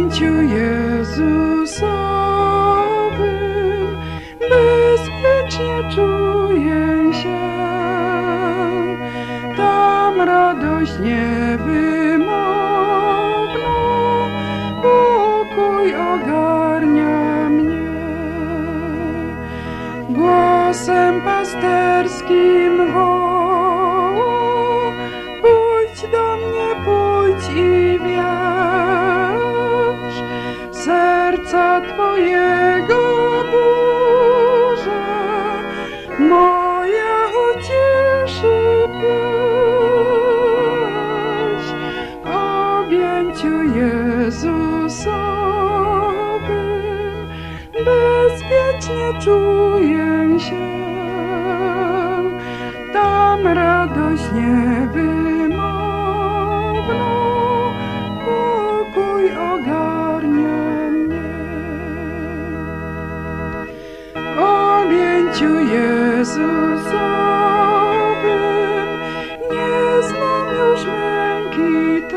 objęciu Jezusowym bezpiecznie czuję się. Tam radość niewymowna, pokój ogarnia mnie. Głosem pasterskim woła: pójdź do mnie, pójdź i wierz, serca Twojego burza moja ucieszy pieśń. W objęciu Jezusowym bezpiecznie czuję się. Tam radość niewymowna, pokój ogarnia mnie. W objęciu Jezusowym nie znam już męki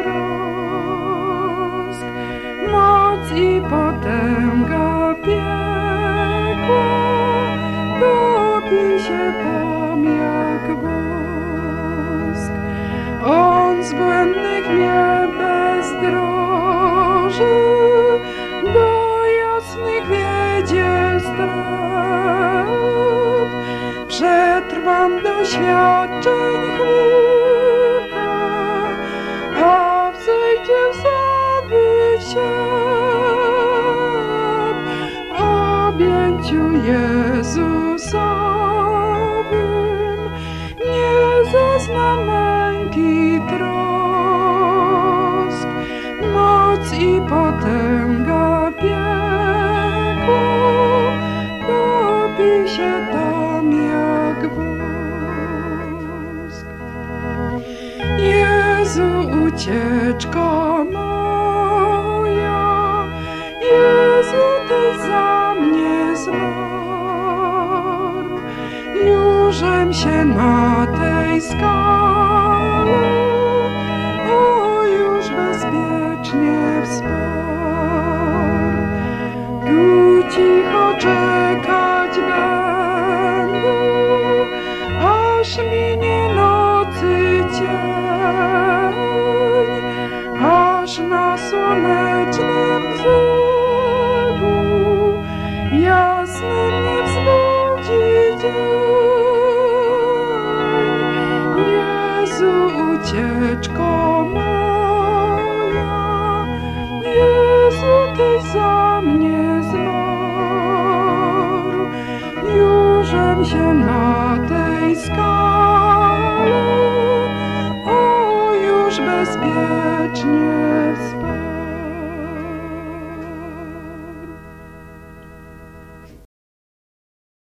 trosk. Moc i potęga piekła topi się tam jak wosk. On z błędnych mnie bezdroży do jasnych wiedzie strat. Przetrwam doświadczeń chwilkę, a wzejdzie w sobie świat. W objęciu Jezusowym nie zaznam męki trosk. Moc i potęga piekła topi się tam jak wosk. Jezu, ucieczko moja, Jezu, Ty za mnie zmarł. Jużem się na tej skale, o, już bezpiecznie wsparł. Tu cicho czekać będę, aż minie nocy cień, aż na słonecznym brzegu jasny mnie wzbudzi dzień. Jezu, ucieczko moja, Jezu, Tyś za mnie zmarł. Jużem się na tej skale,